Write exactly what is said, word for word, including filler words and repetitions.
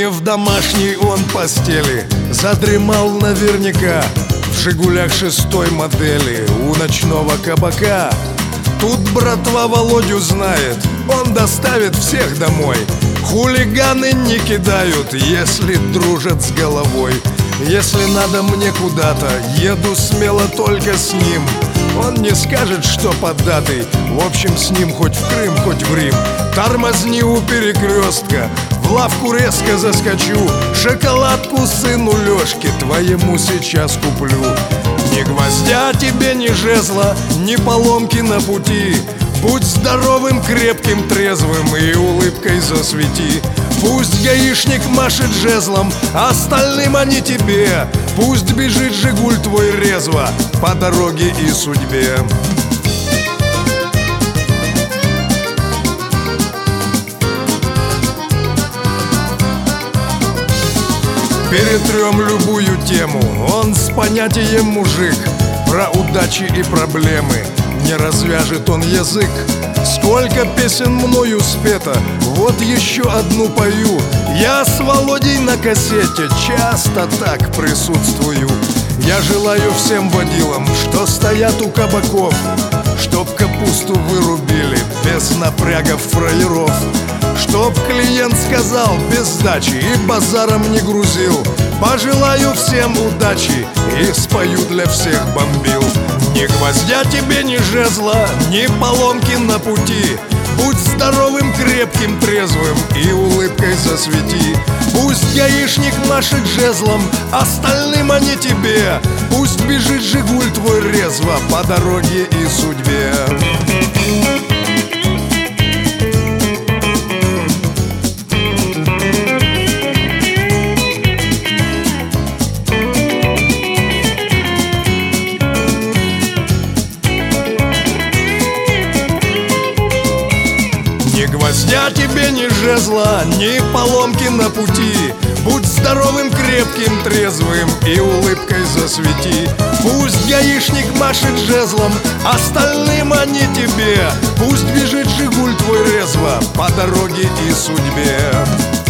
Не в домашней он постели, задремал наверняка в «Жигулях» шестой модели у ночного кабака. Тут братва Володю знает, он доставит всех домой. Хулиганы не кидают, если дружат с головой. Если надо мне куда-то, еду смело только с ним. Он не скажет, что поддатый, в общем, с ним хоть в Крым, хоть в Рим. Тормозни у перекрестка, в лавку резко заскочу. Шоколадку сыну Лёшке твоему сейчас куплю. Ни гвоздя тебе, ни жезла, ни поломки на пути. Будь здоровым, крепким, трезвым и улыбкой засвети. Пусть гаишник машет жезлом, остальным, а не тебе. Пусть бежит «Жигуль» твой резво по дороге и судьбе. Перетрем любую тему, он с понятием мужик. Про удачи и проблемы не развяжет он язык. Сколько песен мною спето, вот еще одну пою. Я с Володей на кассете часто так присутствую. Я желаю всем водилам, что стоят у кабаков, чтоб капусту вырубили без напрягов фраеров. Чтоб клиент сказал без сдачи и базаром не грузил. Пожелаю всем удачи и спою для всех бомбил. Ни гвоздя тебе, ни жезла, ни поломки на пути. Будь здоровым, крепким, трезвым и улыбкой засвети. Пусть гаишник машет жезлом, остальным, а не тебе. Пусть бежит «Жигуль» твой резво по дороге и судьбе. Ни гвоздя тебе, ни жезла, ни поломки на пути. Будь здоровым, крепким, трезвым и улыбкой засвети. Пусть гаишник машет жезлом, остальным, а не тебе. Пусть бежит «Жигуль» твой резво по дороге и судьбе.